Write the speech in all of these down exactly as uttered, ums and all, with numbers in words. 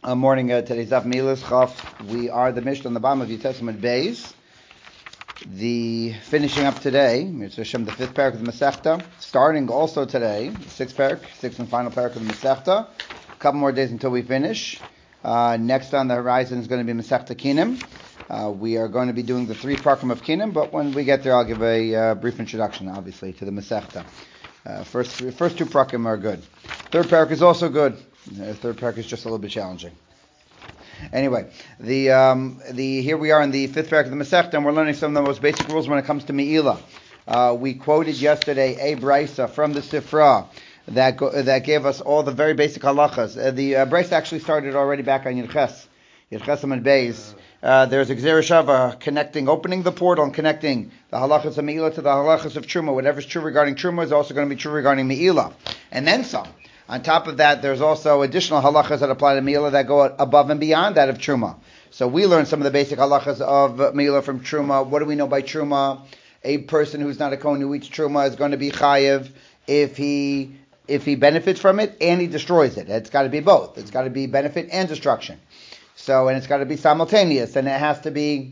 Uh, morning, uh, today's Daf Milas Chaf. We are the Mishnah on the bottom of your Testament Beis. The finishing up today, Mitzvah Hashem, the fifth parak of the Masechta. Starting also today, the sixth parak, sixth and final parak of the Masechta. A couple more days until we finish. Uh, next on the horizon is going to be Masechta Kinim. Uh, we are going to be doing the three parakim of Kinim, but when we get there, I'll give a uh, brief introduction, obviously, to the Masechta. Uh, first, first two parakim are good. Third parak is also good. The third parak is just a little bit challenging. Anyway, the um, the here we are in the fifth parak of the Masechta, and we're learning some of the most basic rules when it comes to Me'ilah. Uh, we quoted yesterday a brisa from the Sifra that go, that gave us all the very basic halachas. Uh, the uh, brisa actually started already back on Yirches, Yirches and Beis. Uh, there's a Gzera Shava connecting, opening the portal and connecting the halachas of Me'ilah to the halachas of Truma. Whatever's true regarding Truma is also going to be true regarding Me'ilah, and then some. On top of that, there's also additional halachas that apply to Me'ilah that go above and beyond that of Truma. So we learned some of the basic halachas of Me'ilah from Truma. What do we know by Truma? A person who's not a Kohen who eats Truma is going to be chayiv if he if he benefits from it and he destroys it. It's got to be both. It's got to be benefit and destruction. So, and it's got to be simultaneous, and it has to be,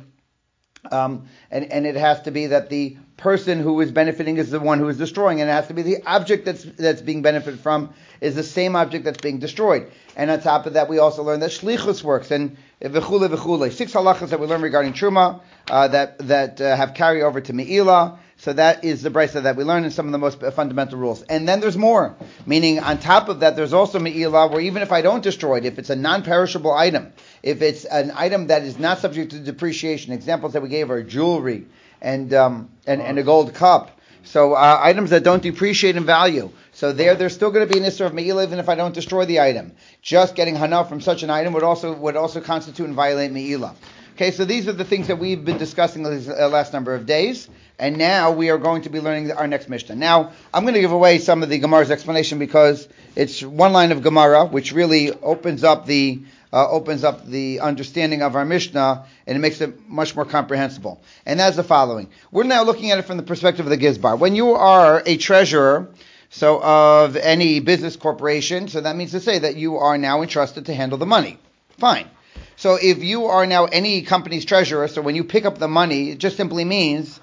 um, and, and it has to be that the person who is benefiting is the one who is destroying, and it has to be the object that's that's being benefited from is the same object that's being destroyed. And on top of that, we also learn that shlichus works, and v'chule v'chule. Six halachas that we learn regarding truma uh, that that uh, have carryover to me'ilah. So that is the brisa that we learn in some of the most fundamental rules. And then there's more, meaning on top of that, there's also me'ilah, where even if I don't destroy it, if it's a non-perishable item, if it's an item that is not subject to depreciation, examples that we gave are jewelry and um, and, and a gold cup. So uh, items that don't depreciate in value. So there, there's still going to be an issur of me'ilah even if I don't destroy the item. Just getting hana from such an item would also would also constitute and violate me'ilah. Okay, so these are the things that we've been discussing the last number of days, and now we are going to be learning our next Mishnah. Now, I'm going to give away some of the Gemara's explanation because it's one line of Gemara which really opens up the uh, opens up the understanding of our Mishnah, and it makes it much more comprehensible. And that's the following. We're now looking at it from the perspective of the Gizbar. When you are a treasurer, so of any business corporation, so that means to say that you are now entrusted to handle the money. Fine. So if you are now any company's treasurer, so when you pick up the money, it just simply means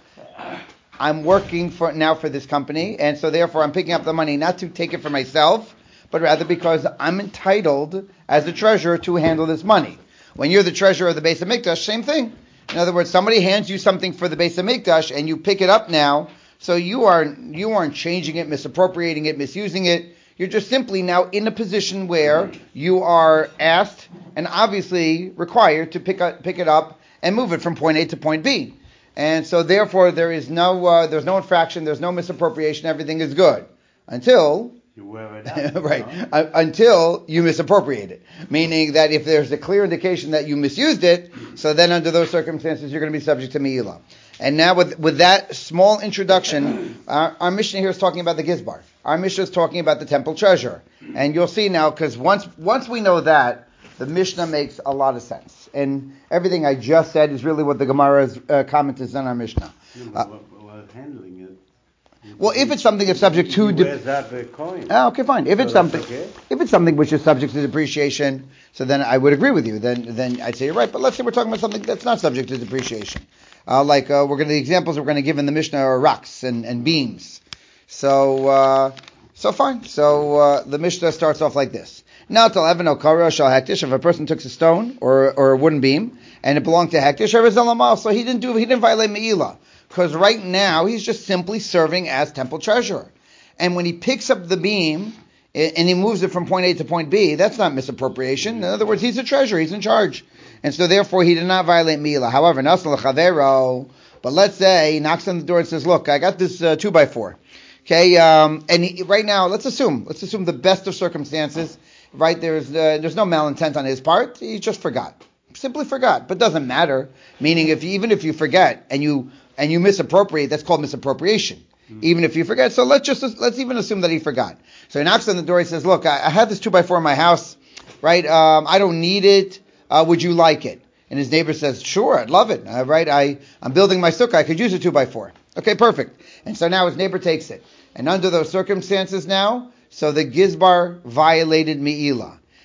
I'm working for now for this company, and so therefore I'm picking up the money not to take it for myself, but rather because I'm entitled as a treasurer to handle this money. When you're the treasurer of the Beis HaMikdash, same thing. In other words, somebody hands you something for the Beis HaMikdash, and you pick it up now, so you are you aren't changing it, misappropriating it, misusing it. You're just simply now in a position where you are asked and obviously required to pick up, pick it up and move it from point A to point B. And so therefore there is no uh, there's no infraction, there's no misappropriation, everything is good until you wear it out, right uh, until you misappropriate it. Meaning that if there's a clear indication that you misused it, so then under those circumstances you're going to be subject to me'ilah. And now with with that small introduction, our, our Mishnah here is talking about the Gizbar. Our Mishnah is talking about the temple treasurer. And you'll see now, because once once we know that, the Mishnah makes a lot of sense. And everything I just said is really what the Gemara's uh, comment is on our Mishnah. Yeah, uh, but while handling it. Well, if it's something that's subject to... He wears out the coin. Ah, okay, fine. If So it's that's something, okay? if it's something which is subject to depreciation, so then I would agree with you. Then, then I'd say you're right. But let's say we're talking about something that's not subject to depreciation. Uh, like uh, we're going to the examples we're going to give in the Mishnah are rocks and, and beams. So, uh, so fine. So uh, the Mishnah starts off like this. Now, till Evan Okara shall hektish. If a person took a stone or or a wooden beam and it belonged to hektish, so he didn't do he didn't violate me'ilah. Because right now, he's just simply serving as temple treasurer. And when he picks up the beam, and he moves it from point A to point B, that's not misappropriation. In other words, he's a treasurer, he's in charge. And so therefore, he did not violate me'ilah. However, Nasal Chavero, but let's say, he knocks on the door and says, look, I got this uh, two by four. Okay, um, and he, right now, let's assume, let's assume the best of circumstances, right, there's uh, there's no malintent on his part, he just forgot. Simply forgot, but doesn't matter. Meaning, if you, even if you forget, and you and you misappropriate, that's called misappropriation. Mm-hmm. Even if you forget. So let's just let's even assume that he forgot. So he knocks on the door. He says, "Look, I, I have this two by four in my house, right? Um, I don't need it. Uh, would you like it?" And his neighbor says, "Sure, I'd love it. Uh, right? I I'm building my sukkah. I could use a two by four. Okay, perfect." And so now his neighbor takes it. And under those circumstances, now, so the Gizbar violated me'ilah.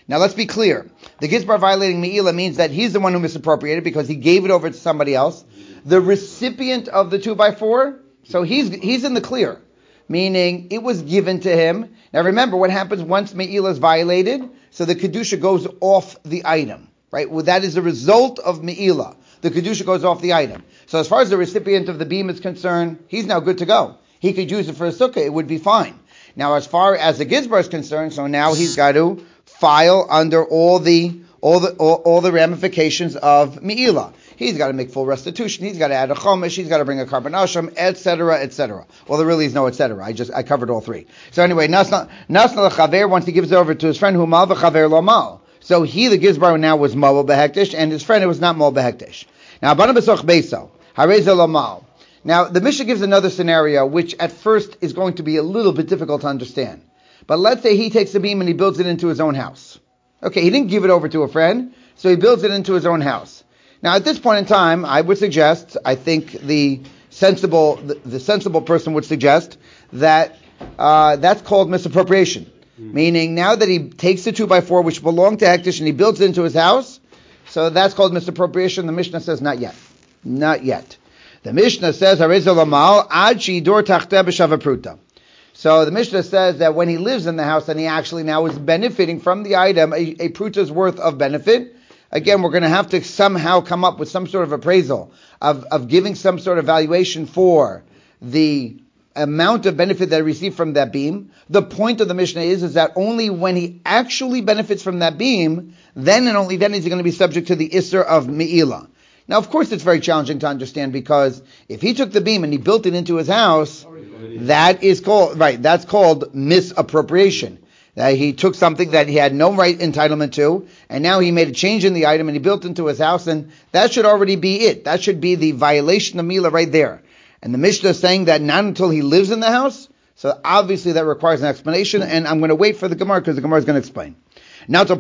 Now let's be clear. The Gizbar violating Me'ila means that he's the one who misappropriated because he gave it over to somebody else. The recipient of the two by four, so he's he's in the clear. Meaning it was given to him. Now remember what happens once Me'ila is violated, so the Kedusha goes off the item. Right? Well, that is a result of Me'ila. The Kedusha goes off the item. So as far as the recipient of the beam is concerned, he's now good to go. He could use it for a sukkah, it would be fine. Now as far as the Gizbar is concerned, so now he's got to file under all the all the all, all the ramifications of Me'ila. He's got to make full restitution. He's got to add a chomesh. He's got to bring a carbon asham, et cetera, et cetera. Well, there really is no et cetera. I just I covered all three. So anyway, nasna nasna lechaver, once he gives it over to his friend, who mal v'chaver lo mal. So he, the Gizbar, now was mal behektish, and his friend it was not mal behektish. Now abana besoch beiso hareza lo mal. Now the Mishnah gives another scenario, which at first is going to be a little bit difficult to understand. But let's say he takes the beam and he builds it into his own house. Okay, he didn't give it over to a friend, so he builds it into his own house. Now, at this point in time, I would suggest, I think the sensible, the, the sensible person would suggest that uh, that's called misappropriation. Mm. Meaning, now that he takes the two by four, which belonged to Hektish, and he builds it into his house, so that's called misappropriation. The Mishnah says not yet, not yet. The Mishnah says Harezah Lamal Ad Shidor Tachteh B'Shavapruta. So the Mishnah says that when he lives in the house and he actually now is benefiting from the item, a, a pruta's worth of benefit. Again, we're going to have to somehow come up with some sort of appraisal of, of giving some sort of valuation for the amount of benefit that he received from that beam. The point of the Mishnah is, is that only when he actually benefits from that beam, then and only then is he going to be subject to the Isser of Me'ila. Now, of course, it's very challenging to understand because if he took the beam and he built it into his house, that is called, right, that's called misappropriation. That he took something that he had no right entitlement to, and now he made a change in the item and he built into his house, and that should already be it. That should be the violation of Mila right there. And the Mishnah is saying that not until he lives in the house, so obviously that requires an explanation, and I'm going to wait for the Gemara because the Gemara is going to explain. Now to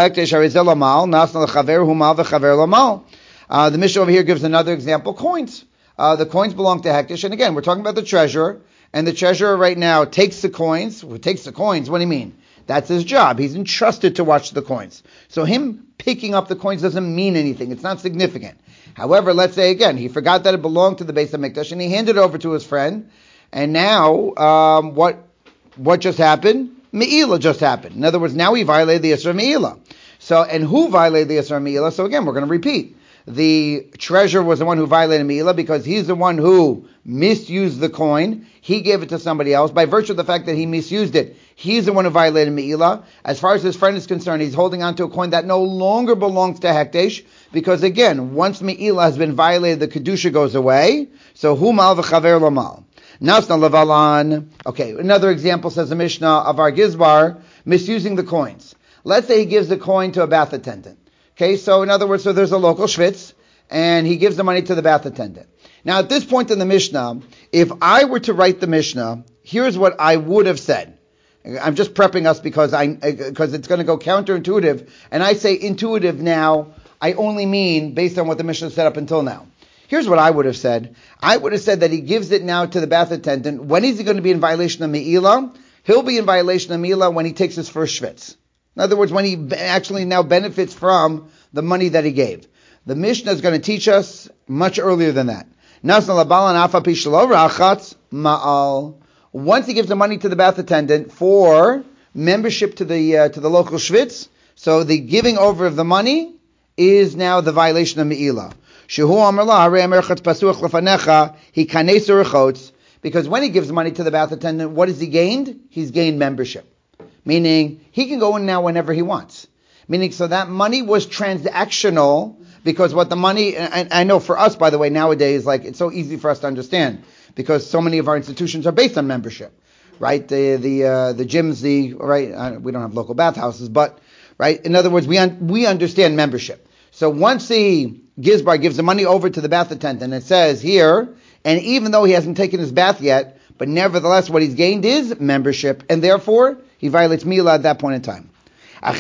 uh, the Mishnah over here gives another example, coins. Uh, the coins belong to Hektish, and again, we're talking about the treasurer, and the treasurer right now takes the coins. Who takes the coins? What do you mean? That's his job. He's entrusted to watch the coins. So him picking up the coins doesn't mean anything. It's not significant. However, let's say again, he forgot that it belonged to the Beis HaMikdash and he handed it over to his friend. And now, um, what what just happened? Me'ila just happened. In other words, now he violated the Yisra Me'ila. So, and who violated the Yisra Me'ila? So again, we're going to repeat. The treasurer was the one who violated Me'ila because he's the one who misused the coin. He gave it to somebody else. By virtue of the fact that he misused it, he's the one who violated Me'ila. As far as his friend is concerned, he's holding on to a coin that no longer belongs to Hektish because again, once Me'ila has been violated, the Kedusha goes away. So, hu mal v'chaver lo mal. Nasna levalan. Okay, another example says the Mishnah of our Gizbar misusing the coins. Let's say he gives the coin to a bath attendant. Okay, so in other words, so there's a local schwitz, and he gives the money to the bath attendant. Now, at this point in the Mishnah, if I were to write the Mishnah, here's what I would have said. I'm just prepping us because I because it's going to go counterintuitive, and I say intuitive now. I only mean based on what the Mishnah said up until now. Here's what I would have said. I would have said that he gives it now to the bath attendant. When is he going to be in violation of Me'ila? He'll be in violation of Me'ila when he takes his first schwitz. In other words, when he actually now benefits from the money that he gave. The Mishnah is going to teach us much earlier than that. Once he gives the money to the bath attendant for membership to the uh, to the local schwitz, so the giving over of the money is now the violation of Me'ila. Because when he gives money to the bath attendant, what has he gained? He's gained membership. Meaning, he can go in now whenever he wants. Meaning, so that money was transactional, because what the money, and I know for us, by the way, nowadays, like, it's so easy for us to understand, because so many of our institutions are based on membership, right? The, the, uh, the gyms, the, right, uh, we don't have local bathhouses, but, right, in other words, we, un- we understand membership. So once the Gizbar gives the money over to the bath attendant, it says here, and even though he hasn't taken his bath yet, but nevertheless, what he's gained is membership, and therefore, he violates Mila at that point in time. The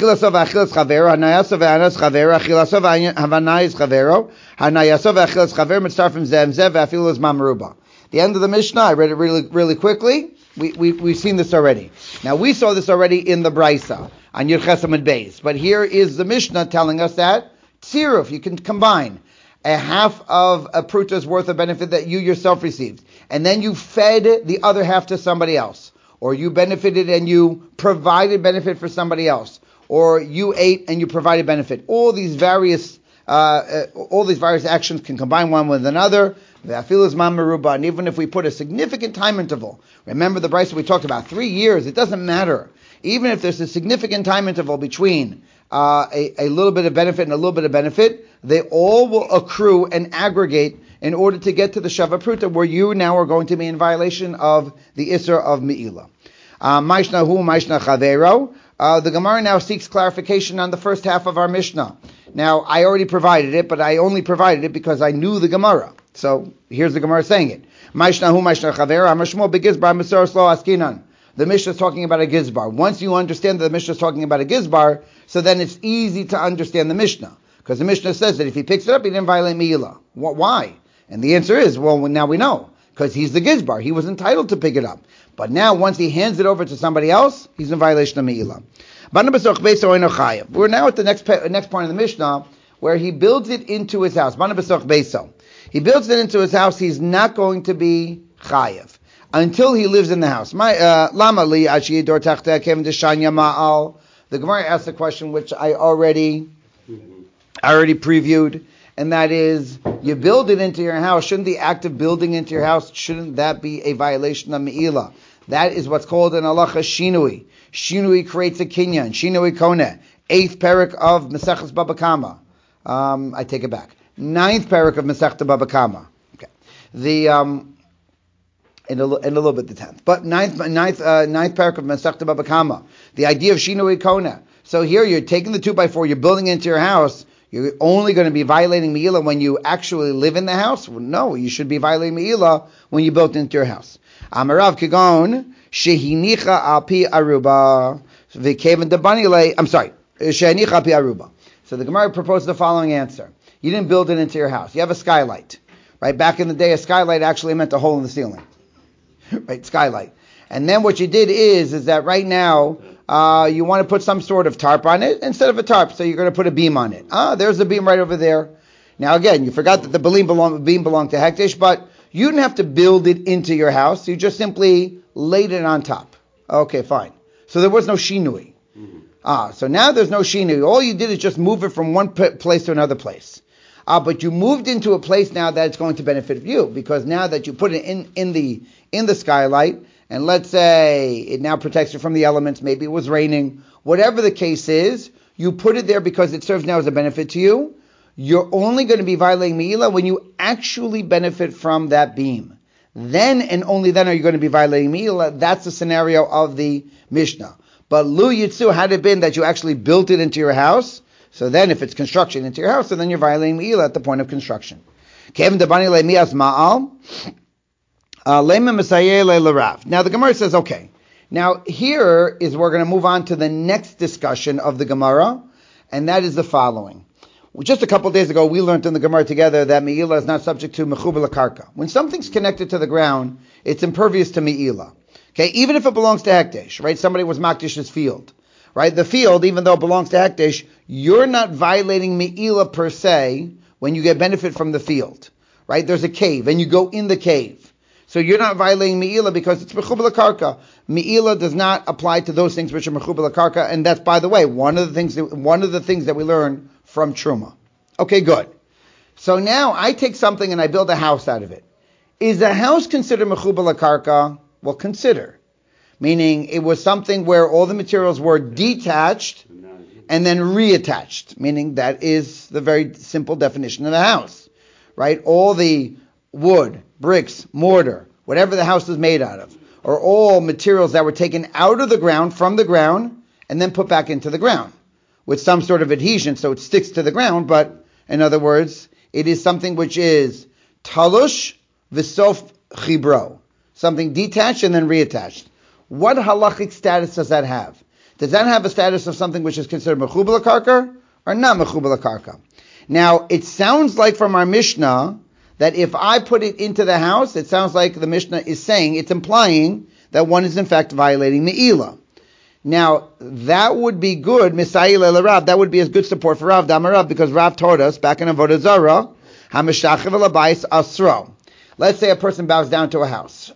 end of the Mishnah, I read it really, really quickly. We, we, we've seen this already. Now, we saw this already in the Braisa. on Yud Ches Amud Beis. But here is the Mishnah telling us that tziruf, you can combine a half of a pruta's worth of benefit that you yourself received, and then you fed the other half to somebody else, or you benefited and you provided benefit for somebody else, or you ate and you provided benefit. All these various uh, uh, all these various actions can combine one with another. And even if we put a significant time interval, remember the Brisa we talked about, three years, it doesn't matter. Even if there's a significant time interval between uh, a, a little bit of benefit and a little bit of benefit, they all will accrue and aggregate in order to get to the Shava Pruta, where you now are going to be in violation of the Isser of Me'ilah. Maishna hu, Maishna chavero. Uh, the Gemara now seeks clarification on the first half of our Mishnah. Now, I already provided it, but I only provided it because I knew the Gemara. So, here's the Gemara saying it. Maishna hu, Maishna chavero, Amashmo begizbar, Mesor Slo Askinan. The Mishnah is talking about a gizbar. Once you understand that the Mishnah is talking about a gizbar, so then it's easy to understand the Mishnah. Because the Mishnah says that if he picks it up, he didn't violate Me'ilah. Why? And the answer is, well, now we know. Because he's the gizbar. He was entitled to pick it up. But now, once he hands it over to somebody else, he's in violation of Me'ilah. We're now at the next next point of the Mishnah, where he builds it into his house. He builds it into his house, he's not going to be chayev until he lives in the house. The Gemara asked a question which I already, I already previewed, and that is, you build it into your house. Shouldn't the act of building into your house, shouldn't that be a violation of Me'ilah? That is what's called an halacha shinui. Shinui creates a kinyan. Shinui koneh. Eighth parak of Maseches Baba Kama. Um, I take it back. Ninth parak of Masechta Baba Kama. Okay. The um, in a, in a little bit the tenth, but ninth ninth uh, ninth parak of Masechta Baba Kama. The idea of shinui koneh. So here you're taking the two by four, you're building into your house. You're only going to be violating Me'ilah when you actually live in the house? Well, no, you should be violating Me'ilah when you built into your house. Amarav Kigon, Shehinicha Alpi Aruba, Vikavan Dabanile, I'm sorry, Shehinicha Alpi Aruba. So the Gemara proposed the following answer. You didn't build it into your house. You have a skylight. Right? Back in the day, a skylight actually meant a hole in the ceiling. Right? Skylight. And then what you did is, is that right now, Uh, you want to put some sort of tarp on it instead of a tarp, so you're going to put a beam on it. Ah, there's a beam right over there. Now again, you forgot that the beam belonged, beam belonged to Hektish, but you didn't have to build it into your house. You just simply laid it on top. Okay, fine. So there was no shinui. Mm-hmm. Ah, so now there's no shinui. All you did is just move it from one p- place to another place. Ah, but you moved into a place now that's going to benefit you, because now that you put it in, in the in the skylight, and let's say it now protects you from the elements, maybe it was raining, whatever the case is, you put it there because it serves now as a benefit to you. You're only going to be violating Me'ilah when you actually benefit from that beam. Then and only then are you going to be violating Me'ilah. That's the scenario of the Mishnah. But Lu Yitzu, had it been that you actually built it into your house, so then if it's construction into your house, so then you're violating Me'ilah at the point of construction. Kevin Dabani Le Mias Ma'al. Uh, now the Gemara says, okay, now here is we're going to move on to the next discussion of the Gemara, and that is the following. Just a couple of days ago, we learned in the Gemara together that Me'ilah is not subject to Mechubel Karka. When something's connected to the ground, it's impervious to Me'ilah. Okay, even if it belongs to Hektish, right? Somebody was Makdish's field, right? The field, even though it belongs to Hektish, you're not violating Me'ilah per se when you get benefit from the field, right? There's a cave, and you go in the cave. So you're not violating Me'ilah because it's Mechubel Karka. Me'ilah does not apply to those things which are Mechubel Karka, and that's, by the way, one of the things that, one of the things that we learn from Truma. Okay, good. So now I take something and I build a house out of it. Is a house considered Mechubel Karka? Well, consider. Meaning it was something where all the materials were detached and then reattached. Meaning that is the very simple definition of the house. Right? All the wood, bricks, mortar, whatever the house is made out of, are all materials that were taken out of the ground, from the ground, and then put back into the ground with some sort of adhesion so it sticks to the ground, but in other words, it is something which is talush v'sof chibro, something detached and then reattached. What halachic status does that have? Does that have a status of something which is considered mechubel karka or not mechubel karka? Now, it sounds like from our Mishnah that if I put it into the house, it sounds like the Mishnah is saying, it's implying that one is in fact violating Me'ilah. Now, that would be good, Misayil el Rav, that would be as good support for Rav, Damar Rav, because Rav taught us back in Avodah Zarah, HaMeshachev el Abayis Asro. Let's say a person bows down to a house.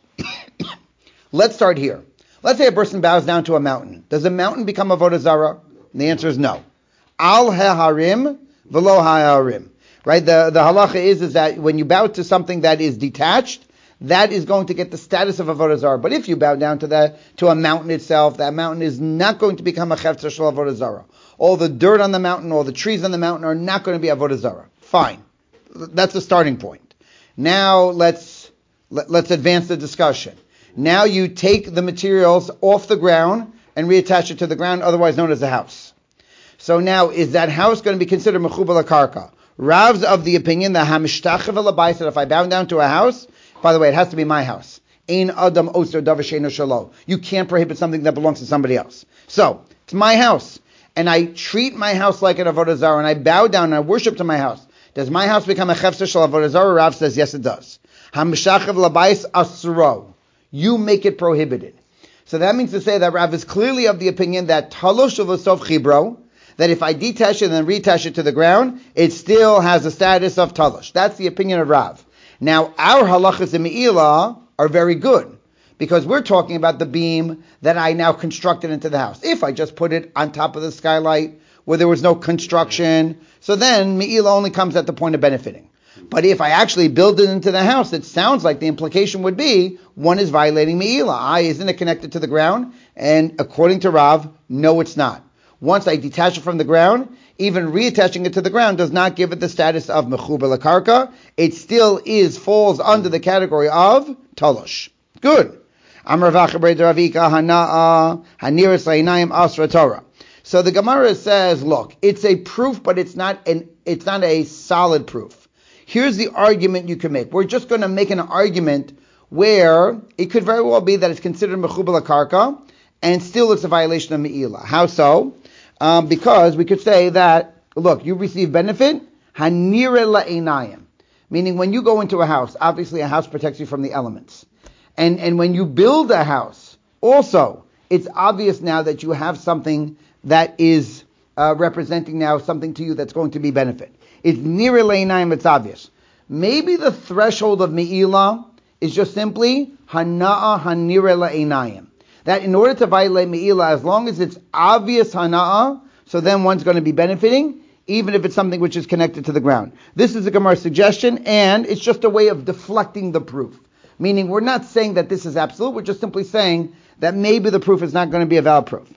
Let's start here. Let's say a person bows down to a mountain. Does a mountain become Avodah Zarah? And the answer is no. Al haharim v'lo haharim. Right? The, the halacha is, is that when you bow to something that is detached, that is going to get the status of Avodah Zarah. But if you bow down to the, to a mountain itself, that mountain is not going to become a Chefetz Shel Avodah Zarah. All the dirt on the mountain, all the trees on the mountain are not going to be Avodah Zarah. Fine. That's the starting point. Now let's, let, let's advance the discussion. Now you take the materials off the ground and reattach it to the ground, otherwise known as a house. So now, is that house going to be considered mechubal karka? Rav's of the opinion that hamishtachev el abayis, that if I bow down to a house, by the way, it has to be my house. Ein adam oser davar she'eino shelo. You can't prohibit something that belongs to somebody else. So it's my house, and I treat my house like an avodah zarah, and I bow down and I worship to my house. Does my house become a chefetz shel avodah zarah? Rav says yes, it does. Hamishtachev el abayis asro. You make it prohibited. So that means to say that Rav is clearly of the opinion that talosh u'v'sof chibro, that if I detach it and then reattach it to the ground, it still has the status of talosh. That's the opinion of Rav. Now, our halachas in Me'ilah are very good, because we're talking about the beam that I now constructed into the house. If I just put it on top of the skylight where there was no construction, so then Me'ilah only comes at the point of benefiting. But if I actually build it into the house, it sounds like the implication would be one is violating Me'ilah. I, isn't it connected to the ground? And according to Rav, no, it's not. Once I detach it from the ground, even reattaching it to the ground does not give it the status of mechubel karka. It still is, falls under the category of talosh. Good. Amar v'achaber Ravika hana'a haniris la'inayim asra Torah. So the Gemara says, look, it's a proof, but it's not an, it's not a solid proof. Here's the argument you can make. We're just going to make an argument where it could very well be that it's considered mechubel karka, and still it's a violation of Me'ilah. How so? Um, because we could say that, look, you receive benefit, hanire la'einayim. Meaning when you go into a house, obviously a house protects you from the elements. And, and when you build a house, also, it's obvious now that you have something that is uh, representing now something to you that's going to be benefit. It's nire la'einayim, it's obvious. Maybe the threshold of Me'ilah is just simply hana'a hanire la'einayim. That in order to violate Me'ilah, as long as it's obvious hana'ah, so then one's going to be benefiting, even if it's something which is connected to the ground. This is a Gemara suggestion, and it's just a way of deflecting the proof. Meaning, we're not saying that this is absolute, we're just simply saying that maybe the proof is not going to be a valid proof.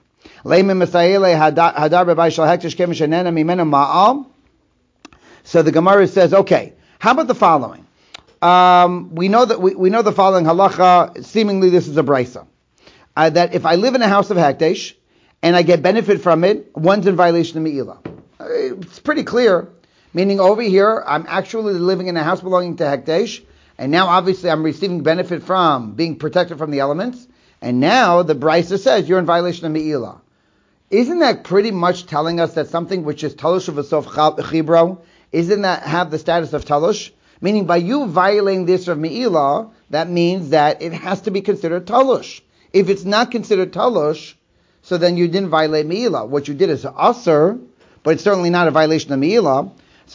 So the Gemara says, okay, how about the following? Um, we know that we, we know the following halacha, seemingly this is a brisa. Uh, that if I live in a house of Hekdesh and I get benefit from it, one's in violation of Me'ilah. Uh, it's pretty clear. Meaning over here, I'm actually living in a house belonging to Hekdesh, and now obviously I'm receiving benefit from being protected from the elements, and now the Brisa says you're in violation of Me'ilah. Isn't that pretty much telling us that something which is Talosh v'sof chibro, isn't that have the status of Talosh? Meaning by you violating this of Me'ilah, that means that it has to be considered Talosh. If it's not considered talosh, so then you didn't violate Me'ilah. What you did is asr, but it's certainly not a violation of Me'ilah. So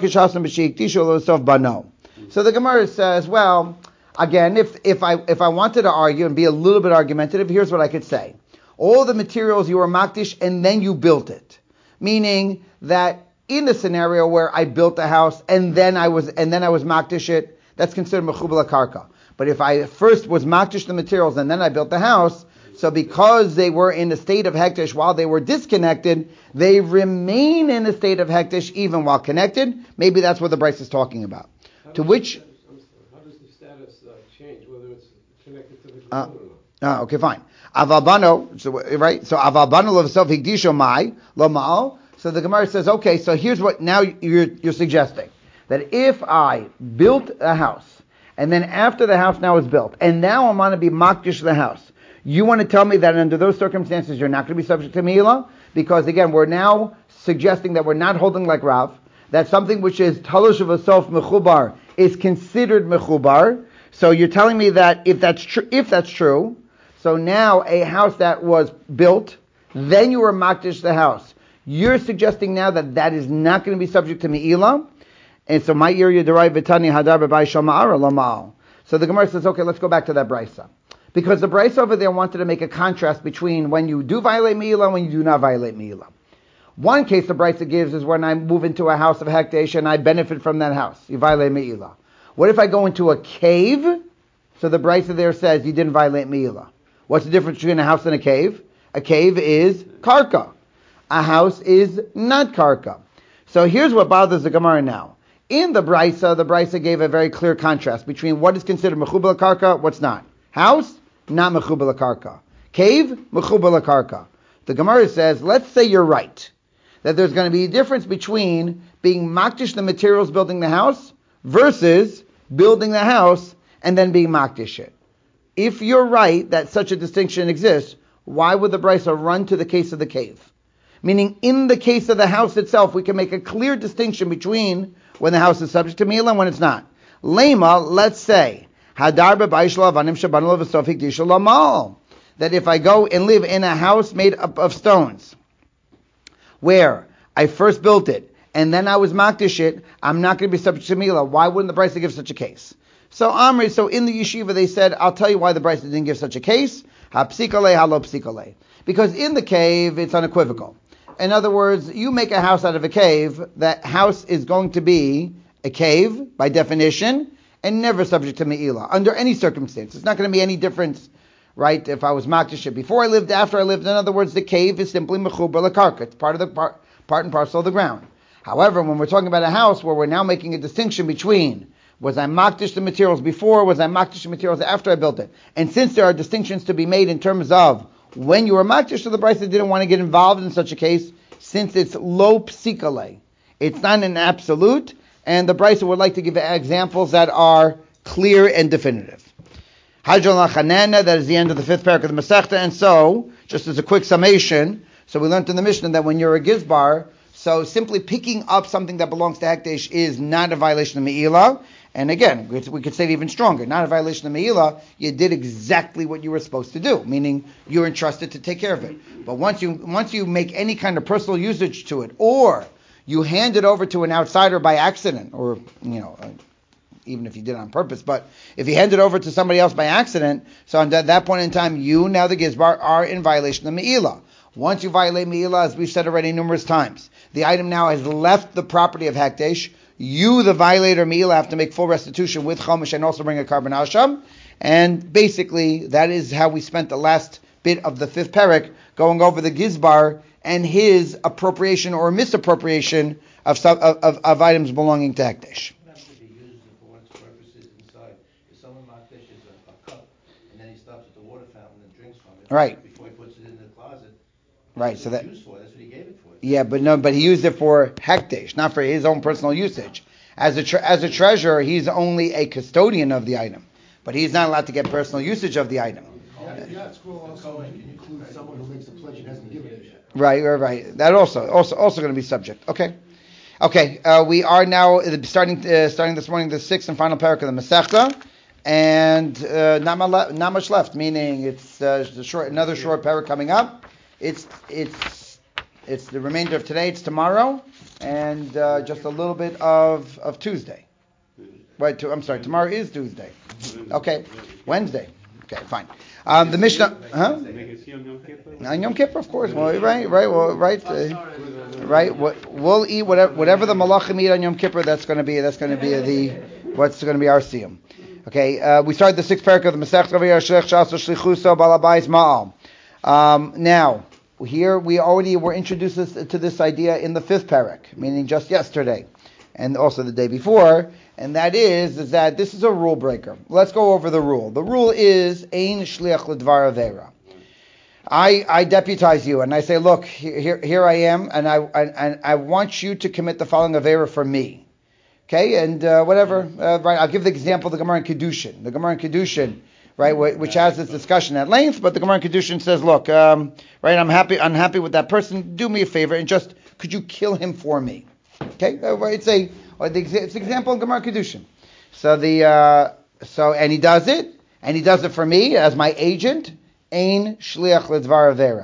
So the Gemara says, well, again, if if I if I wanted to argue and be a little bit argumentative, here's what I could say: all the materials you were makdish and then you built it, meaning that in the scenario where I built the house and then I was and then I was makdish it, that's considered mechubel karka. But if I first was makdish the materials and then I built the house, so because they were in a state of hekdesh while they were disconnected, they remain in a state of hekdesh even while connected. Maybe that's what the Bryce is talking about. How to which, status, how does the status uh, change, whether it's connected to the uh, ground or not? Uh, okay, fine. Avalbano, so right. So avalbano of self higdisho mai lo ma'al. So the Gemara says, okay, so here's what now you're you're suggesting, that if I built a house, and then after the house now is built, and now I'm going to be makdish the house, you want to tell me that under those circumstances you're not going to be subject to Me'ilah? Because again, we're now suggesting that we're not holding like Rav, that something which is talosh v'sof mechubar is considered mechubar. So you're telling me that if that's true, if that's true, so now a house that was built then you were makdish the house. You're suggesting now that that is not going to be subject to me'ilah, and so my area derive v'tani hadar b'bai shal ma'ara lamal. So the Gemara says, okay, let's go back to that brisa. Because the brisa over there wanted to make a contrast between when you do violate me'ilah and when you do not violate me'ilah. One case the brisa gives is when I move into a house of hekdesh and I benefit from that house. You violate me'ilah. What if I go into a cave? So the brisa there says you didn't violate me'ilah. What's the difference between a house and a cave? A cave is karka. A house is not karka. So here's what bothers the Gemara now. In the brisa, the brisa gave a very clear contrast between what is considered mechubal karka, what's not. House, not mechubal karka. Cave, mechubal karka. The Gemara says, let's say you're right, that there's going to be a difference between being makdish the materials building the house versus building the house and then being makdish it. If you're right that such a distinction exists, why would the brisa run to the case of the cave? Meaning, in the case of the house itself, we can make a clear distinction between when the house is subject to me'ilah and when it's not. Lema, let's say, hadar b'bayishla avanim shabanu v'sofik disha lamal, that if I go and live in a house made up of stones, where I first built it, and then I was makdish it, I'm not going to be subject to me'ilah. Why wouldn't the brisa give such a case? So Amri, so in the yeshiva they said, I'll tell you why the brisa didn't give such a case. Ha psikale, ha lo psikale. Because in the cave, it's unequivocal. In other words, you make a house out of a cave, that house is going to be a cave, by definition, and never subject to me'ilah, under any circumstance. It's not going to be any difference, right, if I was makdish it before I lived, after I lived. In other words, the cave is simply mechubar l'karka. It's part of the part, part and parcel of the ground. However, when we're talking about a house where we're now making a distinction between was I makdish the materials before, was I makdish the materials after I built it, and since there are distinctions to be made in terms of when you were makdish, so the brisa didn't want to get involved in such a case, since it's lo psikale. It's not an absolute, and the brisa would like to give examples that are clear and definitive. Hajjal Chanana, that is the end of the fifth parak of the Masechta, and so, just as a quick summation, so we learned in the Mishnah that when you're a gizbar, so simply picking up something that belongs to hekdesh is not a violation of me'ilah. And again, we could say it even stronger. Not a violation of me'ilah. You did exactly what you were supposed to do, meaning you're entrusted to take care of it. But once you once you make any kind of personal usage to it, or you hand it over to an outsider by accident, or you know, uh, even if you did it on purpose, but if you hand it over to somebody else by accident, so at that point in time, you now the gizbar are in violation of me'ilah. Once you violate me'ilah, as we've said already numerous times, the item now has left the property of hekdesh. You, the violator, me'ilah, have to make full restitution with chomesh and also bring a carbon asham. And basically, that is how we spent the last bit of the fifth parak, going over the gizbar and his appropriation or misappropriation of some, of, of, of items belonging to hekdesh. Right. Before he puts it in the closet. Right. So that. Used for. That's what he gave it for. Yeah, but no, but he used it for hekdesh, not for his own personal usage. As a tre- as a treasurer, he's only a custodian of the item, but he's not allowed to get personal usage of the item. Yeah, yeah, it's cool. Also includes someone who makes the pledge and hasn't given it yet. Right, right, right. That also also also going to be subject. Okay, okay. Uh, we are now starting uh, starting this morning the sixth and final parak of the Masechta. And uh, not, ma- not much left, meaning it's uh, the short, another short parak coming up. It's it's it's the remainder of today. It's tomorrow, and uh, just a little bit of, of Tuesday. Right? To, I'm sorry. Tomorrow is Tuesday. Okay, Wednesday. Okay, fine. Um, the Mishnah, huh? On Yom Kippur, of course. Well, right, right, well, right, uh, right. We'll eat whatever whatever the malachim eat on Yom Kippur. That's going to be that's going to be the what's going to be our siyum. Okay, uh, we started the sixth parak of the Masechta Shlichuso Balabais Ma'al. Um Now, here we already were introduced to this idea in the fifth parak, meaning just yesterday, and also the day before, and that is, is that this is a rule breaker. Let's go over the rule. The rule is Ein Shliach L'Dvar Avera. I I deputize you, and I say, look, here here I am, and I and I want you to commit the following Avera for me. Okay, and uh, whatever, uh, right, I'll give the example of the Gemara in Kedushin. The Gemara in Kedushin, right, which has this discussion at length, but the Gemara in Kedushin says, look, um, right, I'm happy, I'm happy with that person, do me a favor, and just, could you kill him for me? Okay, uh, it's a, it's an example in Gemara Kedushin. So the, uh, so, and he does it, and he does it for me, as my agent, Ein Shliach L'Dvar Avera.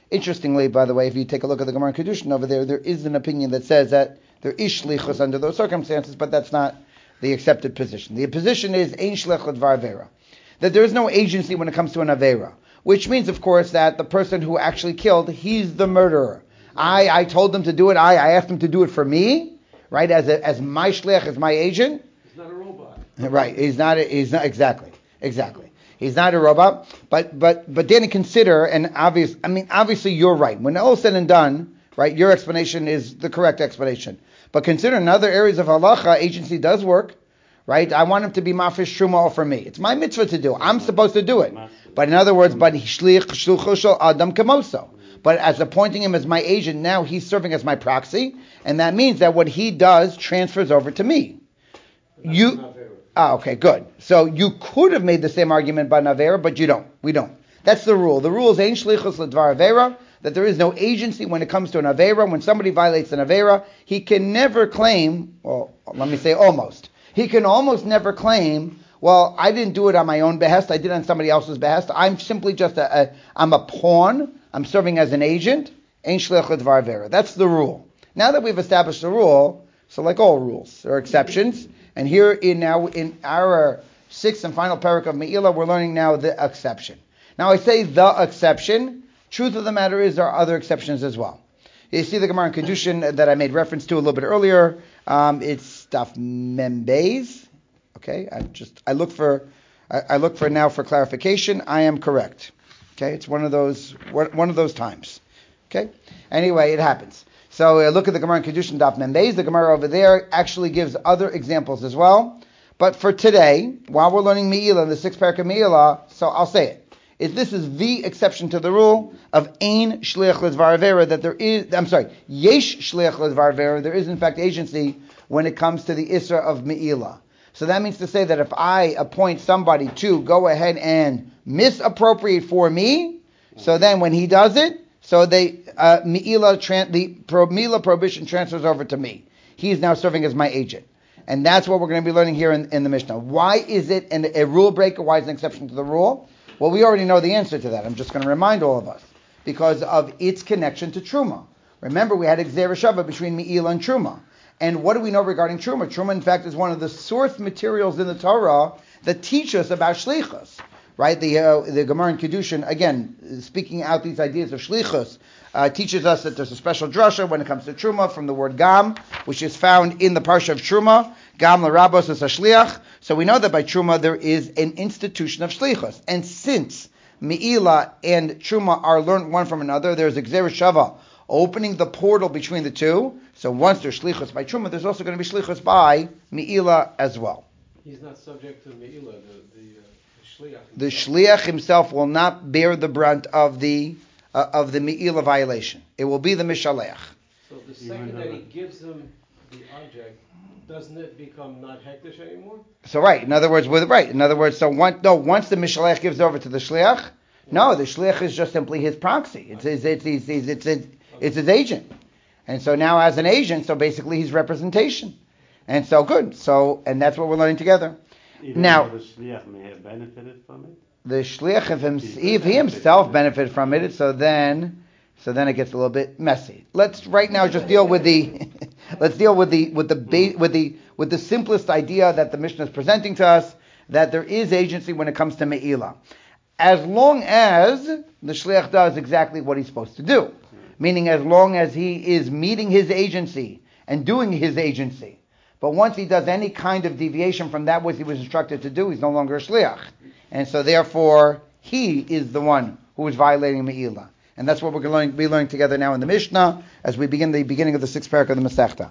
Interestingly, by the way, if you take a look at the Gemara in Kedushin over there, there is an opinion that says that there is shlichus under those circumstances, but that's not the accepted position. The position is ein shlech l'dvar avera, that there is no agency when it comes to an avera, which means, of course, that the person who actually killed, he's the murderer. I, I told him to do it. I, I asked him to do it for me, right? As a, as my shliach, as my agent. He's not a robot. Right. He's not. A, he's not exactly. Exactly. He's not a robot. But but but then consider, and obvious. I mean, obviously, you're right. When all said and done, right, your explanation is the correct explanation. But consider in other areas of halacha, agency does work, right? I want him to be mafish truma for me. It's my mitzvah to do. I'm supposed to do it. But in other words, but shliach shlucho shel adam kemoso. But as appointing him as my agent, now he's serving as my proxy, and that means that what he does transfers over to me. That's You, ah, okay, good. So you could have made the same argument by Navera, but you don't. We don't. That's the rule. The rule is ein shlichus l'dvar avera, that there is no agency when it comes to an avera. When somebody violates an avera, he can never claim, well, let me say almost. He can almost never claim, well, I didn't do it on my own behest, I did it on somebody else's behest. I'm simply just a, a I'm a pawn. I'm serving as an agent. Ein shliach l'dvar avera. That's the rule. Now that we've established the rule, so like all rules, there are exceptions. And here in now in our sixth and final parak of Me'ilah, we're learning now the exception. Now I say the exception. Truth of the matter is there are other exceptions as well. You see the Gemara in Kedushin that I made reference to a little bit earlier. Um, it's stuff membeis. Okay, I just I look for I, I look for now for clarification. I am correct. Okay, it's one of those one of those times. Okay, anyway, it happens. So uh, look at the Gemara in Kedushin Daf Membeis. The Gemara over there actually gives other examples as well. But for today, while we're learning Me'ilah in the sixth parak of Me'ilah, so I'll say it. Is this is the exception to the rule of ein shliach l'dvar avera, that there is, I'm sorry, yesh shliach l'dvar avera, there is in fact agency when it comes to the Isra of Me'ilah. So that means to say that if I appoint somebody to go ahead and misappropriate for me, so then when he does it, so they uh, Me'ilah, tran- the pro- Me'ilah prohibition transfers over to me. He is now serving as my agent. And that's what we're going to be learning here in, in the Mishnah. Why is it an, a rule breaker? Why is it an exception to the rule? Well, we already know the answer to that. I'm just going to remind all of us. Because of its connection to Truma. Remember, we had Gzera Shava between Me'ilah and Truma. And what do we know regarding Truma? Truma, in fact, is one of the source materials in the Torah that teach us about Shlichus. Right? The uh, the Gemara in Kedushin, again, speaking out these ideas of Shlichus, uh, teaches us that there's a special drasha when it comes to Truma from the word Gam, which is found in the Parsha of Truma. Gam l'rabos es hashliach. So we know that by Truma there is an institution of Shlichus. And since Me'ilah and Truma are learned one from another, there's a Gzera Shava opening the portal between the two. So once there's Shlichus by Truma, there's also going to be Shlichus by Me'ilah as well. He's not subject to Me'ilah, the, the, uh, the Shliach. The Shliach himself will not bear the brunt of the uh, of the Me'ilah violation. It will be the Mishaleach. So the second that he gives him the object, doesn't it become not hektish anymore? So right, in other words, with right, in other words, so once no, once the Mishaleach gives over to the Shliach, no, the Shliach is just simply his proxy. It's his, it's his, it's it's, it's, it's his agent, and so now as an agent, so basically he's representation, and so good. So and that's what we're learning together. Even Now though the shliach may have benefited from it. The Shliach of him, if he himself benefited from it, so then, so then it gets a little bit messy. Let's right now just deal with the, let's deal with the with the ba- with the with the simplest idea that the Mishnah is presenting to us, that there is agency when it comes to Me'ilah, as long as the Shliach does exactly what he's supposed to do, meaning as long as he is meeting his agency and doing his agency. But once he does any kind of deviation from that which he was instructed to do, he's no longer a Shliach. And so therefore, he is the one who is violating Me'ilah. And that's what we're going to be learning together now in the Mishnah, as we begin the beginning of the sixth parak of the Masechta.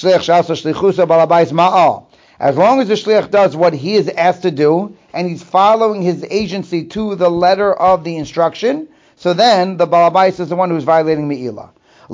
As long as the Shliach does what he is asked to do, and he's following his agency to the letter of the instruction, so then the Baal Habais is the one who's violating Me'ilah.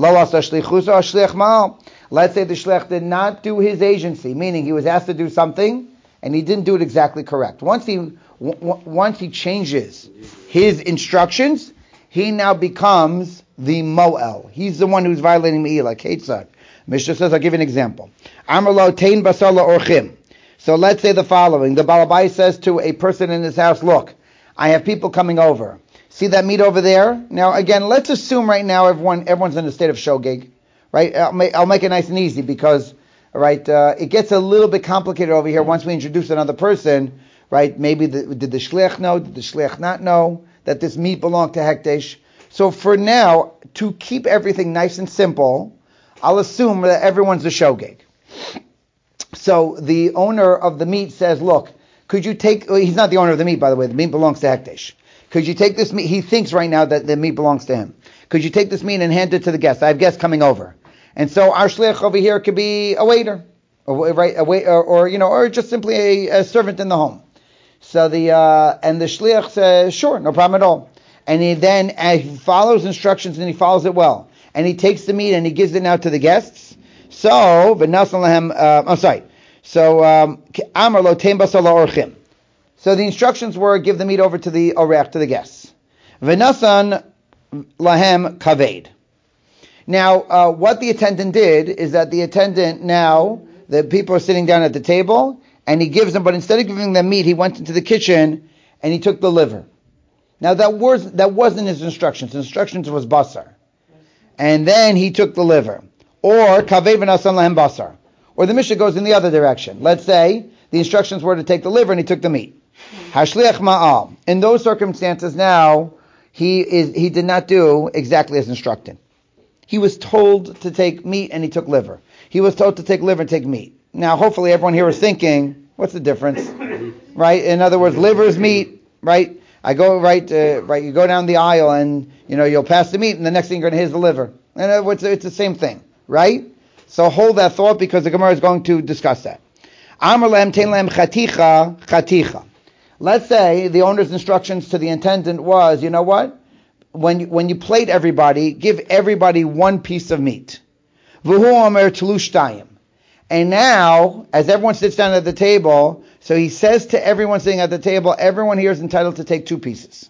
Let's say the Shliach did not do his agency, meaning he was asked to do something, and he didn't do it exactly correct. Once he w- once he changes his instructions, he now becomes the Moel. He's the one who's violating Me'ilah. Ketzad. Mishnah says, I'll give you an example. Amrlo tein basala orchim. So let's say the following. The Baal Habais says to a person in his house, look, I have people coming over. See that meat over there? Now, again, let's assume right now everyone everyone's in a state of shogeg, right? I'll make, I'll make it nice and easy because, right, uh, it gets a little bit complicated over here once we introduce another person, right? Maybe the, did the shliach know? Did the shliach not know that this meat belonged to hekdesh? So for now, to keep everything nice and simple, I'll assume that everyone's a shogeg. So the owner of the meat says, look, could you take, well, he's not the owner of the meat, by the way, the meat belongs to hekdesh. Could you take this meat? He thinks right now that the meat belongs to him. Could you take this meat and hand it to the guests? I have guests coming over. And so our shliach over here could be a waiter, or, right, a wait, or, or, you know, or just simply a, a servant in the home. So the, uh, and the shliach says, sure, no problem at all. And he then, and he follows instructions and he follows it well. And he takes the meat and he gives it now to the guests. So, v'nasan lahem, uh, I'm sorry. So, um, amar lo teim basar la'orchim. So the instructions were, give the meat over to the orech, to the guests. V'nasan lahem kaved. Now, uh, what the attendant did is that the attendant now, the people are sitting down at the table, and he gives them, but instead of giving them meat, he went into the kitchen and he took the liver. Now that was that wasn't his instructions. His instructions was basar, and then he took the liver, or kaved v'nasan lahem basar, or the Mishnah goes in the other direction. Let's say the instructions were to take the liver and he took the meat. Hashliach ma'al. In those circumstances, now he is he did not do exactly as instructed. He was told to take meat and he took liver. He was told to take liver and take meat. Now, hopefully, everyone here is thinking, what's the difference, right? In other words, liver is meat, right? I go right, uh, right. You go down the aisle and you know you'll pass the meat, and the next thing you're going to hit is the liver. And it's, it's the same thing, right? So hold that thought because the Gemara is going to discuss that. Amar lehem tein lehem chaticha chaticha. Let's say the owner's instructions to the attendant was, you know what? When you, when you plate everybody, give everybody one piece of meat. V'hu omer tlushtayim. And now, as everyone sits down at the table, so he says to everyone sitting at the table, everyone here is entitled to take two pieces.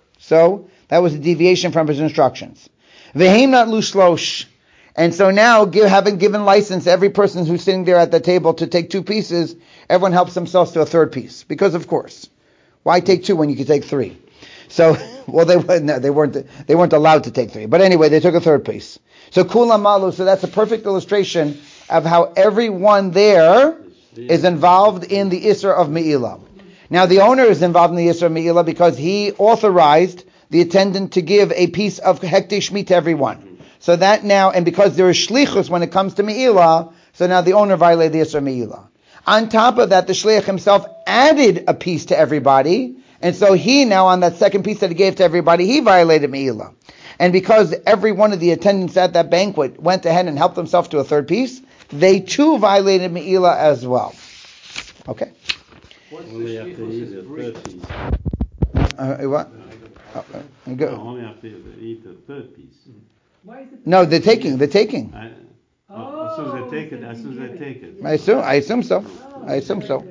So that was a deviation from his instructions. V'heim not lushlosh. And so now, give, having given license every person who's sitting there at the table to take two pieces, everyone helps themselves to a third piece. Because of course, why take two when you can take three? So, well, they weren't, no, they weren't, they weren't allowed to take three. But anyway, they took a third piece. So kula malu. So that's a perfect illustration of how everyone there is involved in the Isra of Me'ilah. Now, the owner is involved in the Isra of Me'ilah because he authorized the attendant to give a piece of hekdesh meat to everyone. So that now, and because there is shlichus when it comes to Me'ilah, so now the owner violated the Isra of Me'ilah. On top of that, the shliach himself added a piece to everybody, and so he now, on that second piece that he gave to everybody, he violated Me'ilah. And because every one of the attendants at that banquet went ahead and helped themselves to a third piece, they too violated Me'ilah as well. Okay. Only after you eat the third piece. Uh, what? Oh, uh, go. No, only after you eat the third piece. No, they're taking. They're taking. I, oh, as soon as they take it, as soon as they take it. I assume. I assume so. I assume so.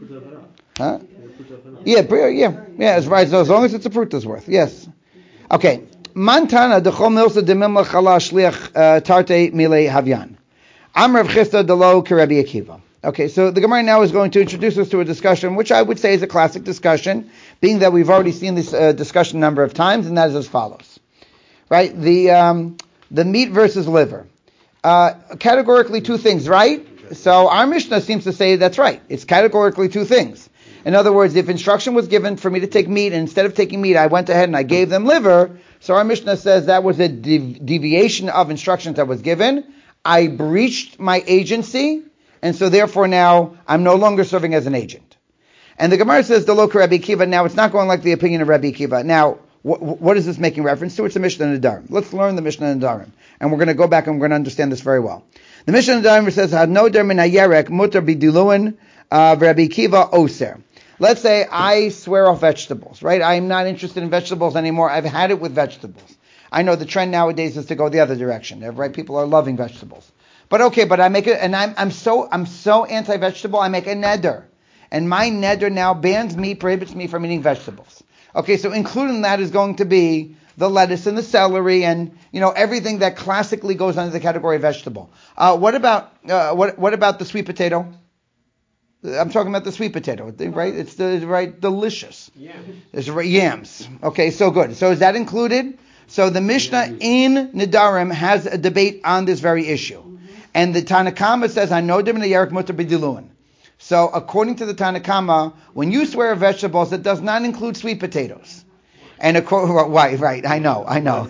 Huh? Yeah, yeah, yeah. It's right. So as long as it's a fruit that's worth. Yes. Okay. Mantana dechol milsa demimla chala shliach tarte mile havyan. Amr of Chisda delo kerebi Akiva. Okay, so the Gemara now is going to introduce us to a discussion, which I would say is a classic discussion, being that we've already seen this uh, discussion a number of times, and that is as follows. Right? The um, the meat versus liver. Uh, categorically two things, right? So our Mishnah seems to say that's right. It's categorically two things. In other words, if instruction was given for me to take meat, and instead of taking meat, I went ahead and I gave them liver, so our Mishnah says that was a dev- deviation of instructions that was given. I breached my agency, and so therefore now I'm no longer serving as an agent. And the Gemara says, the Loka Rabbi Akiva. Now it's not going like the opinion of Rabbi Akiva. Now, wh- what is this making reference to? It's the Mishnah and Nedarim. Let's learn the Mishnah and Nedarim. And we're going to go back and we're going to understand this very well. The Mishnah and Nedarim says, Hadnoder min hayerek mutar bidiluin Rabbi Akiva oser. Let's say I swear off vegetables, right? I'm not interested in vegetables anymore. I've had it with vegetables. I know the trend nowadays is to go the other direction, right? People are loving vegetables. But okay, but I make it, and I'm, I'm so, I'm so anti-vegetable, I make a neder. And my neder now bans me, prohibits me from eating vegetables. Okay, so including that is going to be the lettuce and the celery and, you know, everything that classically goes under the category of vegetable. Uh, what about, uh, what, what about the sweet potato? I'm talking about the sweet potato, right? It's the right delicious. Yeah. It's right, yams. Okay, so good. So is that included? So the Mishnah in Nidarim has a debate on this very issue. And the Tanakama says, I know different Yerek Mutar B'Diluin. So according to the Tanakama, when you swear vegetables, it does not include sweet potatoes. And according, right, right, I know, I know.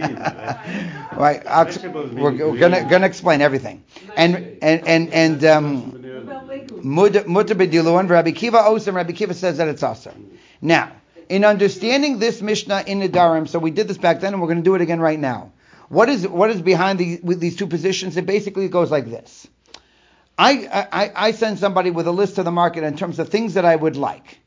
Right, I'll, we're, we're gonna gonna explain everything. And and and and um, Mutar B'Diluin, Rabbi Kiva Osam, Rabbi Kiva says that it's Asar. Now, in understanding this Mishnah in Nidarim, so we did this back then, and we're going to do it again right now. What is what is behind the, with these two positions? It basically goes like this. I, I I send somebody with a list to the market in terms of things that I would like,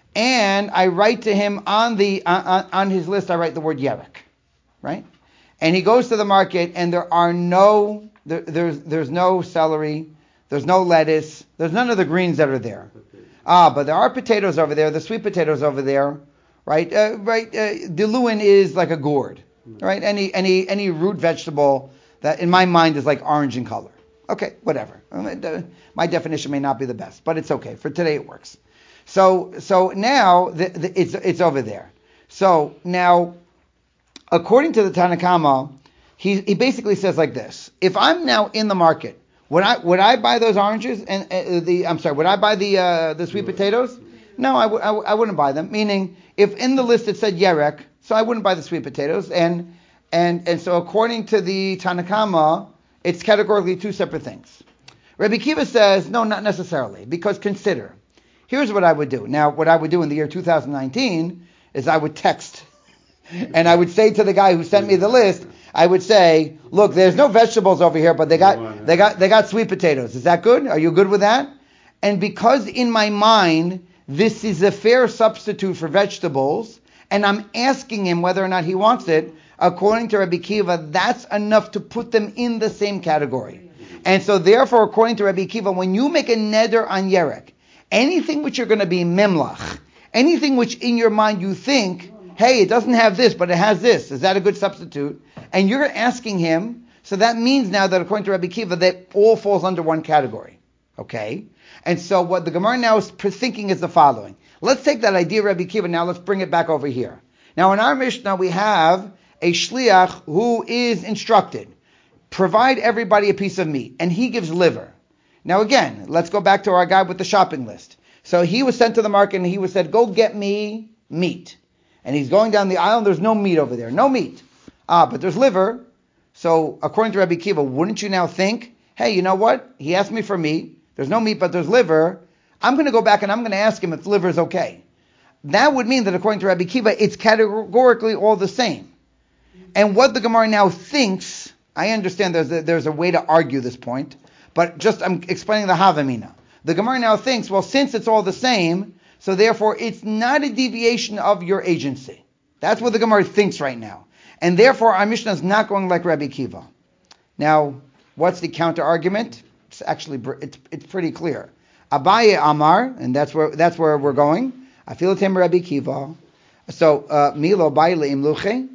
and I write to him on the on, on his list. I write the word Yerek, right? And he goes to the market, and there are no there, there's there's no celery, there's no lettuce, there's none of the greens that are there. Ah, but there are potatoes over there, the sweet potatoes over there, right? Uh, right. Uh, Diluin is like a gourd, right? Any any any root vegetable that in my mind is like orange in color. Okay, whatever. My definition may not be the best, but it's okay. For today it works. So so now the, the, it's it's over there. So now, according to the Tanakama, he he basically says like this: if I'm now in the market, would I would I buy those oranges and uh, the I'm sorry, would I buy the uh, the sweet potatoes? No, I, w- I, w- I wouldn't buy them. Meaning, if in the list it said Yerek, so I wouldn't buy the sweet potatoes. And and and so according to the Tanakama, it's categorically two separate things. Rabbi Kiva says, no, not necessarily, because consider, here's what I would do. Now, what I would do in the year two thousand nineteen is I would text, and I would say to the guy who sent me the list, I would say, look, there's no vegetables over here, but they got they got they got sweet potatoes. Is that good? Are you good with that? And because in my mind, this is a fair substitute for vegetables, and I'm asking him whether or not he wants it, according to Rabbi Kiva, that's enough to put them in the same category. And so therefore, according to Rabbi Kiva, when you make a neder on Yerek, anything which you're going to be memlach, anything which in your mind you think, hey, it doesn't have this, but it has this, is that a good substitute? And you're asking him, so that means now that according to Rabbi Kiva, that all falls under one category. Okay? And so what the Gemara now is thinking is the following. Let's take that idea, Rabbi Kiva, now let's bring it back over here. Now in our Mishnah, we have a shliach who is instructed, provide everybody a piece of meat, and he gives liver. Now again, let's go back to our guy with the shopping list. So he was sent to the market and he was said, go get me meat. And he's going down the aisle and there's no meat over there, no meat. Ah, but there's liver. So according to Rabbi Kiva, wouldn't you now think, hey, you know what? He asked me for meat, there's no meat, but there's liver. I'm going to go back and I'm going to ask him if liver is okay. That would mean that according to Rabbi Kiva, it's categorically all the same. And what the Gemara now thinks, I understand there's a, there's a way to argue this point, but just I'm explaining the Havamina. The Gemara now thinks, well, since it's all the same, so therefore it's not a deviation of your agency. That's what the Gemara thinks right now. And therefore our Mishnah is not going like Rabbi Kiva. Now, what's the counter argument? It's actually, it's, it's pretty clear. Abaye Amar, and that's where that's where we're going. I feel him Rabbi Kiva. So, uh, Milo Abaye Le'imluche.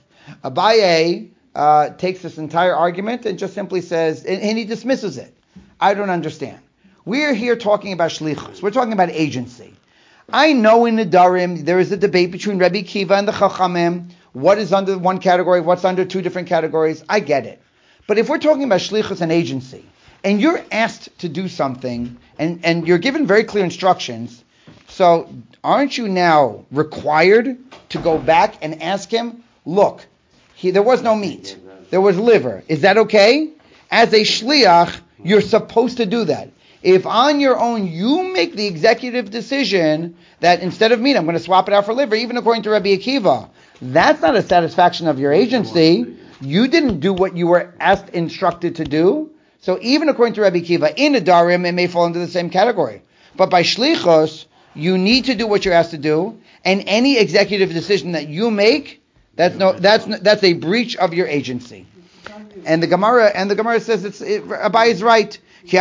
Abaye uh, takes this entire argument and just simply says, and, and he dismisses it. I don't understand. We're here talking about shlichus. We're talking about agency. I know in the Nidarim there is a debate between Rabbi Kiva and the Chachamim. What is under one category? What's under two different categories? I get it. But if we're talking about shlichus and agency, and you're asked to do something, and, and you're given very clear instructions, so aren't you now required to go back and ask him, look, he, there was no meat, there was liver, is that okay? As a shliach, you're supposed to do that. If on your own you make the executive decision that instead of meat, I'm going to swap it out for liver, even according to Rabbi Akiva, that's not a satisfaction of your agency. You didn't do what you were asked, instructed to do. So even according to Rabbi Kiva, in Nidarim, it may fall into the same category. But by shlichus, you need to do what you're asked to do, and any executive decision that you make, that's no, that's that's a breach of your agency. And the Gemara and the Gemara says it's it, Abai is right.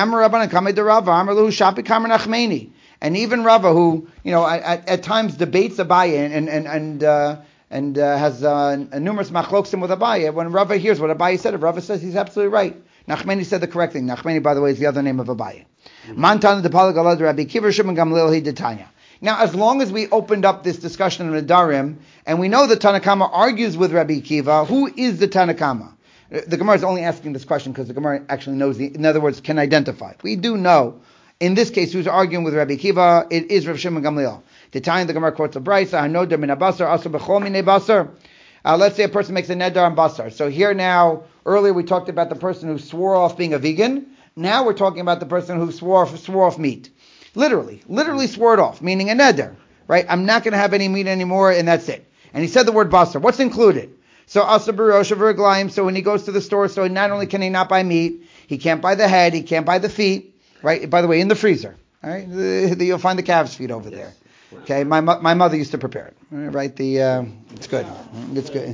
And even Rava, who you know at, at times debates Abai and and and uh, and uh, has uh, numerous machloksim with Abai, when Rava hears what Abai said, if Rava says he's absolutely right. Nachmani said the correct thing. Nachmani, by the way, is the other name of Abaye. Mantana de Palagalad Rabbi Kiva Shimon Gamliel He Detanya. Now, as long as we opened up this discussion in Nedarim, and we know that Tanakama argues with Rabbi Kiva, who is the Tanakama? The Gemara is only asking this question because the Gemara actually knows, the, in other words, can identify. We do know, in this case, who's arguing with Rabbi Kiva, it is Rav Shimon Gamliel. The time the Gemara quotes a brayso, Hanoder min abasar, asur b'chol minei basar. Uh, let's say a person makes a neder on basar. So here now, earlier we talked about the person who swore off being a vegan. Now we're talking about the person who swore off, swore off meat. Literally, literally swore it off, meaning a neder, right? I'm not going to have any meat anymore, and that's it. And he said the word basar. What's included? So asur b'rosh v'reglaim. So when he goes to the store, so not only can he not buy meat, he can't buy the head, he can't buy the feet, right? By the way, in the freezer, all right? The, the, you'll find the calf's feet over there. Okay, my my mother used to prepare it, right? The uh, it's good, it's good.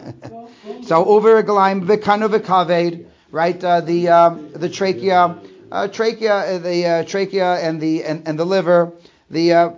So over reglaim v'kanu v'kaved, right? Uh, the um, the trachea. Uh, trachea, the uh, trachea and the and, and the liver, the uh,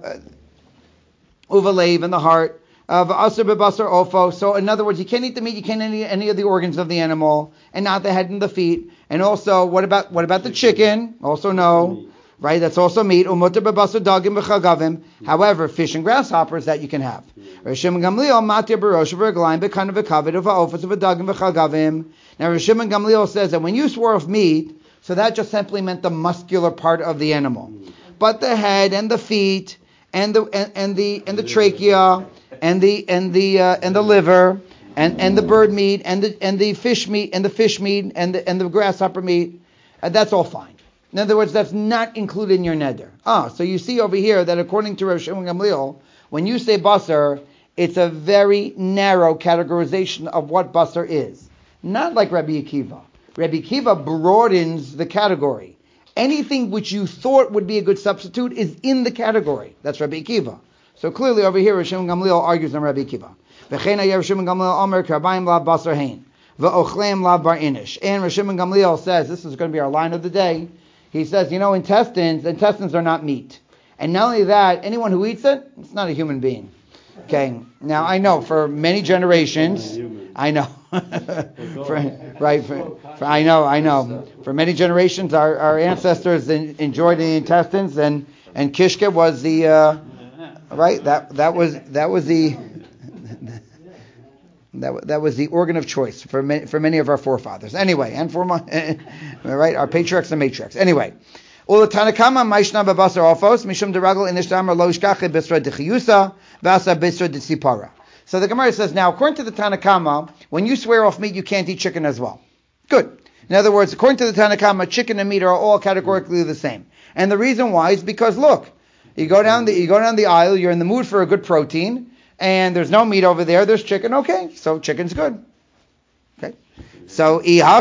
uvalev and the heart, v'asur b'basar ofo. So in other words, you can't eat the meat, you can't eat any of the organs of the animal, and not the head and the feet. And also, what about what about the chicken? Also no, right? That's also meat. Umoter b'basar dagim v'chagavim. However, fish and grasshoppers that you can have. Rav Shimon Gamliel matir b'rosh v'reglaim b'kanu v'kaved uva'ofos v'dagim v'chagavim. Now Rav Shimon Gamliel says that when you swore off meat, so that just simply meant the muscular part of the animal, but the head and the feet and the and, and the and the trachea and the and the uh, and the liver and, and the bird meat and the and the fish meat and the fish meat and the and the grasshopper meat, uh, that's all fine. In other words, that's not included in your neder. Ah, so you see over here that according to Rav Shimon Gamliel, when you say basar, it's a very narrow categorization of what basar is, not like Rabbi Akiva. Rabbi Akiva broadens the category. Anything which you thought would be a good substitute is in the category. That's Rabbi Akiva. So clearly over here, Rav Shimon Gamliel argues on Rabbi Akiva. V'chein hayeh Rav Shimon Gamliel omer karbayim lav basar hein, v'ochlem lav bar inish. And Rav Shimon Gamliel says, this is going to be our line of the day, he says, you know, intestines, intestines are not meat. And not only that, anyone who eats it, it's not a human being. Okay, now I know for many generations, I know, for, right? For, for, I know, I know. For many generations, our, our ancestors in, enjoyed the intestines, and and kishka was the uh, right. That that was that was the that that was the organ of choice for many, for many of our forefathers. Anyway, and for my right, our patriarchs and matriarchs. Anyway. So the Gemara says now, according to the Tanakama, when you swear off meat, you can't eat chicken as well. Good. In other words, according to the Tanakama, chicken and meat are all categorically the same. And the reason why is because look, you go down the you go down the aisle, you're in the mood for a good protein, and there's no meat over there, there's chicken, okay, so chicken's good. Okay. So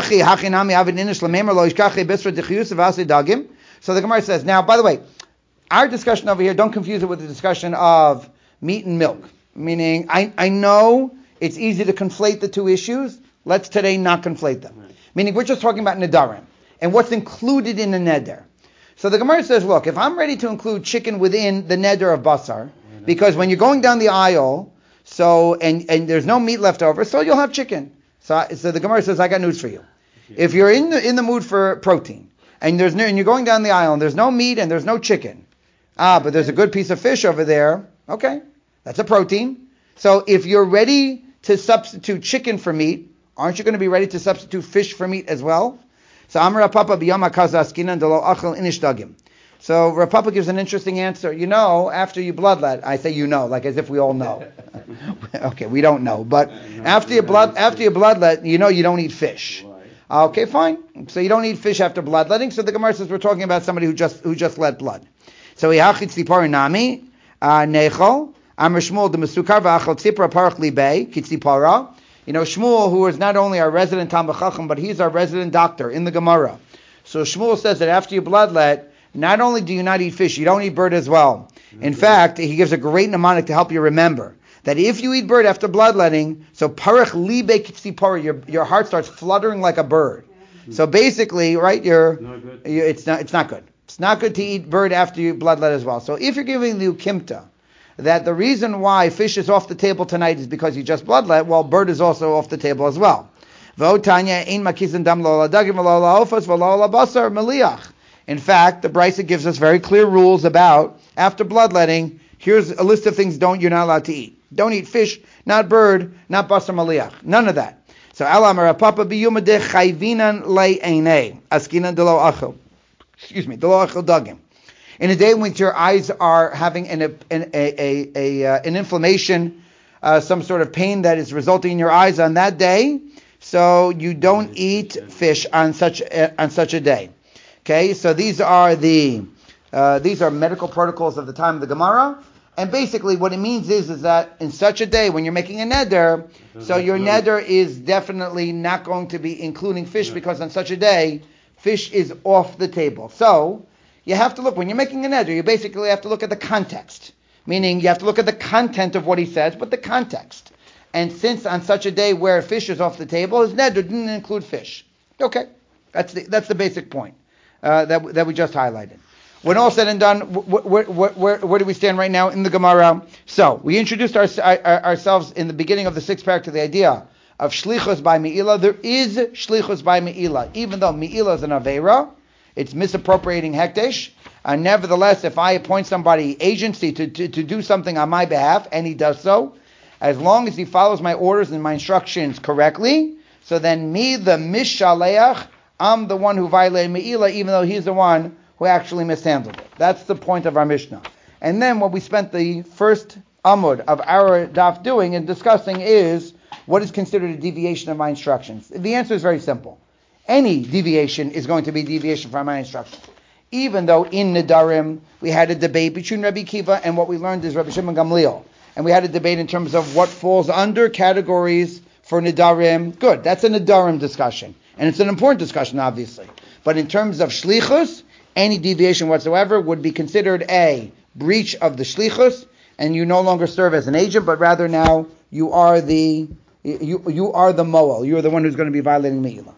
So the Gemara says, now, by the way, our discussion over here, don't confuse it with the discussion of meat and milk. Meaning, I, I know it's easy to conflate the two issues. Let's today not conflate them. Right. Meaning, we're just talking about nedarim and what's included in the neder. So the Gemara says, look, if I'm ready to include chicken within the neder of basar, because when you're going down the aisle, so and, and there's no meat left over, so you'll have chicken. So, so the Gemara says, I got news for you. If you're in the, in the mood for protein, and there's no, and you're going down the aisle, and there's no meat and there's no chicken. Ah, but there's a good piece of fish over there. Okay, that's a protein. So if you're ready to substitute chicken for meat, aren't you going to be ready to substitute fish for meat as well? So Amar Papa biyama kazaskinan delo achel inish dagim. So Rav Papa gives an interesting answer. You know, after you bloodlet, I say you know, like as if we all know. Okay, we don't know, but after you blood after you bloodlet, you know you don't eat fish. Okay, fine. So you don't eat fish after bloodletting. So the Gemara says we're talking about somebody who just who just let blood. So Yachid Tzipor Nami Nechol Amar Shmuel the Mesukar v'Achal Tzipor Parach Libei Kitzipara. You know Shmuel, who is not only our resident Talmid Chacham, but he's our resident doctor in the Gemara. So Shmuel says that after you bloodlet, not only do you not eat fish, you don't eat bird as well. In fact, he gives a great mnemonic to help you remember that if you eat bird after bloodletting, so parach libe kitzipara, your your heart starts fluttering like a bird. Mm-hmm. So basically, right, you're, you're it's not it's not good. It's not good to eat bird after you bloodlet as well. So if you're giving the ukimta that the reason why fish is off the table tonight is because you just bloodlet, well, bird is also off the table as well. In fact, the Brisa gives us very clear rules about after bloodletting. Here's a list of things don't you're not allowed to eat. Don't eat fish, not bird, not basar maliach. None of that. So Alam Papa biyuma de chayvinan le'einei askinan delo achel. Excuse me, delo achel dagim. In a day in which your eyes are having an an a, a, a, uh, an inflammation, uh, some sort of pain that is resulting in your eyes on that day, so you don't eat fish on such a, on such a day. Okay, so these are the uh, these are medical protocols of the time of the Gemara, and basically what it means is is that in such a day when you're making a neder, so your neder is definitely not going to be including fish because on such a day fish is off the table. So you have to look, when you're making a neder, you basically have to look at the context. Meaning you have to look at the content of what he says, but the context. And since on such a day where fish is off the table, his neder didn't include fish. Okay, that's the that's the basic point uh, that that we just highlighted. When all said and done, where, where, where, where do we stand right now in the Gemara? So we introduced our, our, ourselves in the beginning of the sixth parak to the idea of shlichus by me'ilah. There is shlichus by me'ilah, even though me'ilah is an aveira. It's misappropriating hekdesh. Uh, nevertheless, if I appoint somebody agency to, to, to do something on my behalf, and he does so, as long as he follows my orders and my instructions correctly, so then me, the mishaleach, I'm the one who violated me'ilah, even though he's the one who actually mishandled it. That's the point of our Mishnah. And then what we spent the first amud of our daf doing and discussing is what is considered a deviation of my instructions. The answer is very simple. Any deviation is going to be deviation from my instructions. Even though in Nedarim we had a debate between Rabbi Kiva and what we learned is Rabbi Shimon Gamliel. And we had a debate in terms of what falls under categories for Nedarim. Good, that's a Nedarim discussion. And it's an important discussion, obviously. But in terms of Shlichus, any deviation whatsoever would be considered a breach of the Shlichus, and you no longer serve as an agent, but rather now you are the you you are the Moel. You are the one who's going to be violating Me'ilah.